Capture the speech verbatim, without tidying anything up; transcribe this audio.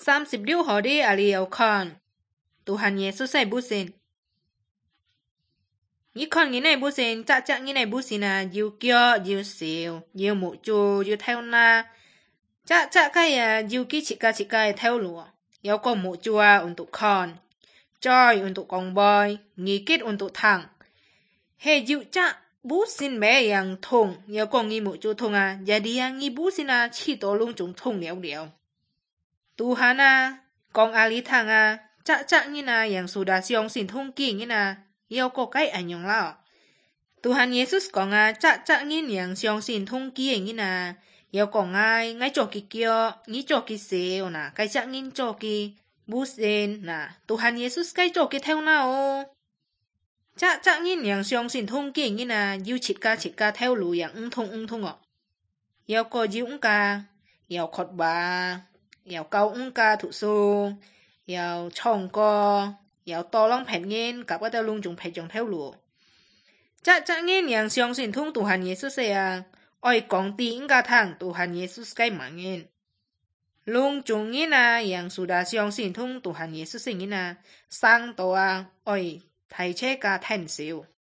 Sam sip liu họ đi à liều con. Tuhan Yesus say bu sin. Nghĩ con nghĩ này bu sin, chắc chắc nghĩ này bu sin à, yêu kia, yêu siêu, yêu mụ chú, yêu theo na. Chắc chắc cái à, yêu kí chỉ cái chỉ cái theo lùa. Yêu con mụ chú à, untuk con. Joy untuk con boy, nghĩ kết untuk thằng. He yêu chắc bu sin mẹ yang thùng, yêu con nghĩ mụ chú thùng à, jadi yang nghĩ bu sin à, chỉ tổ lung chúng thùng liao liao. Tuhan à, con ali thằng à, chắc chắc như na yang sudah siong sin thung kỳ như na, yêu có cái ảnh nhung lao. Tuhan Yesus con à, chắc chắc như yang siong sin thung kỳ như na, yêu có ngay ngay cho kỳ kia, nghĩ cho kỳ xeo na, cái chắc như cho kỳ bu sen na, Tuhan Yesus cái cho kỳ theo nào. Chắc chắc như yang siong sin thung kỳ như na, yêu chít ca chít ca theo lù yang ung thung ung thung ạ. Yêu có yêu ung ca, yêu khọt bà. Yêu cao ung ca thủ xô, yêu chong co, yêu to long phèn nghiên, gặp cái tao lung chúng phải chồng theo lụa. Chắc chắc nghiên yang xiong xin thung Tuhan Yesus à, oi gong ti ung ca thang Tuhan Yesus cái mạng nghiên. Lung chúng nghiên à, yang sudah xiong xin thung Tuhan Yesus nghiên à, sang to à, oi thay chế ca thanh xíu.